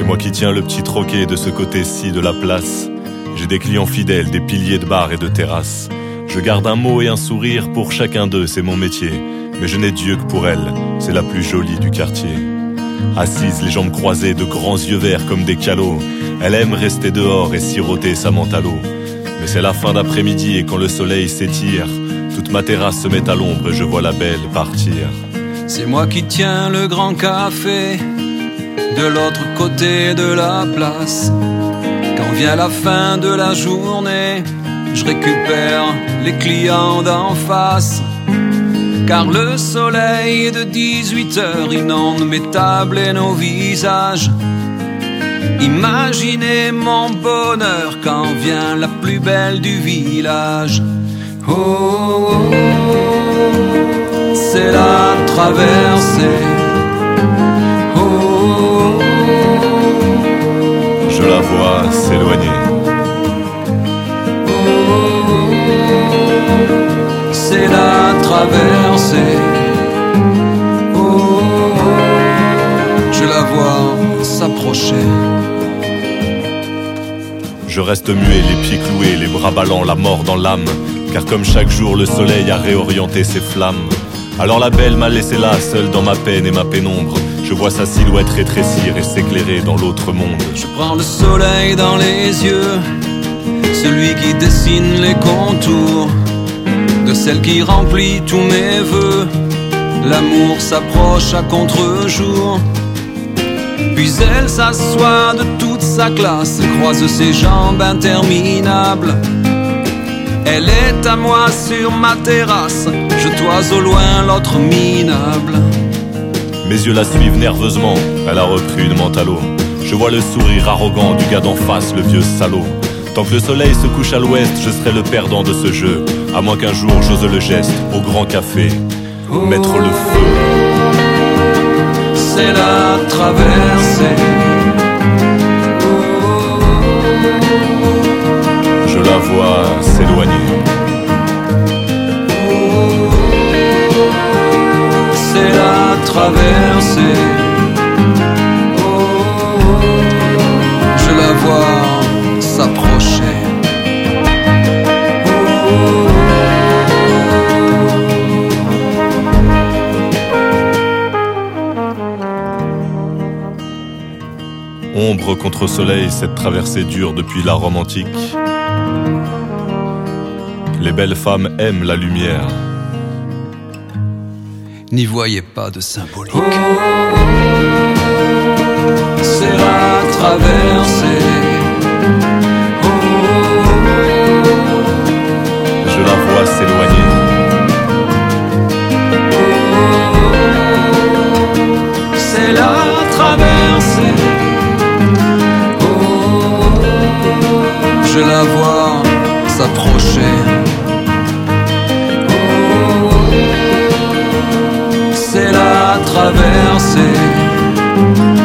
C'est moi qui tiens le petit troquet de ce côté-ci de la place. J'ai des clients fidèles, des piliers de bar et de terrasse. Je garde un mot et un sourire pour chacun d'eux, c'est mon métier. Mais je n'ai Dieu que pour elle, c'est la plus jolie du quartier. Assise, les jambes croisées, de grands yeux verts comme des calots. Elle aime rester dehors et siroter sa menthe à l'eau. Mais c'est la fin d'après-midi et quand le soleil s'étire, toute ma terrasse se met à l'ombre et je vois la belle partir. C'est moi qui tiens le grand café de l'autre côté de la place. Quand vient la fin de la journée, je récupère les clients d'en face. Car le soleil de 18h inonde mes tables et nos visages. Imaginez mon bonheur quand vient la plus belle du village. Oh, oh, oh, c'est la traversée. Oh, oh, oh, je la vois s'éloigner. Oh, oh, oh, c'est la traversée. Oh, oh, oh, je la vois s'approcher. Je reste muet, les pieds cloués, les bras ballants, la mort dans l'âme. Car comme chaque jour, le soleil a réorienté ses flammes. Alors la belle m'a laissé là, seule dans ma peine et ma pénombre. Je vois sa silhouette rétrécir et s'éclairer dans l'autre monde. Je prends le soleil dans les yeux, celui qui dessine les contours de celle qui remplit tous mes vœux. L'amour s'approche à contre-jour. Puis elle s'assoit de toute sa classe, croise ses jambes interminables. Elle est à moi sur ma terrasse, je toise au loin l'autre minable. Mes yeux la suivent nerveusement, elle a repris une menthe à l'eau. Je vois le sourire arrogant du gars d'en face, le vieux salaud. Tant que le soleil se couche à l'ouest, je serai le perdant de ce jeu. À moins qu'un jour j'ose le geste, au grand café, mettre le feu. C'est la traversée. Oh, je la vois s'éloigner. Oh, c'est la traversée. Oh, je la vois s'approcher. Ombre contre soleil, cette traversée dure depuis la Rome antique. Les belles femmes aiment la lumière. N'y voyez pas de symbolique. Oh, c'est la traversée. Oh, je la vois s'éloigner. Oh, c'est la traversée. Je la vois s'approcher. C'est la traversée.